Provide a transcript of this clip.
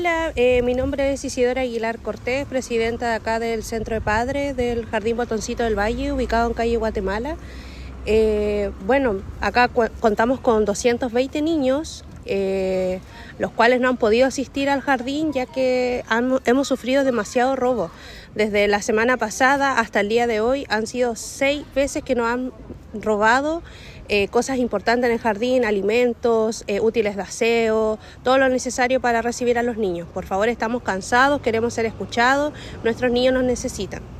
Hola, mi nombre es Isidora Aguilar Cortés, presidenta de acá del Centro de Padres del Jardín Botoncito del Valle, ubicado en calle Guatemala. Acá contamos con 220 niños, los cuales no han podido asistir al jardín ya que hemos sufrido demasiado robo. Desde la semana pasada hasta el día de hoy han sido 6 veces que nos han robado cosas importantes en el jardín, alimentos, útiles de aseo, todo lo necesario para recibir a los niños. Por favor, estamos cansados, queremos ser escuchados, nuestros niños nos necesitan.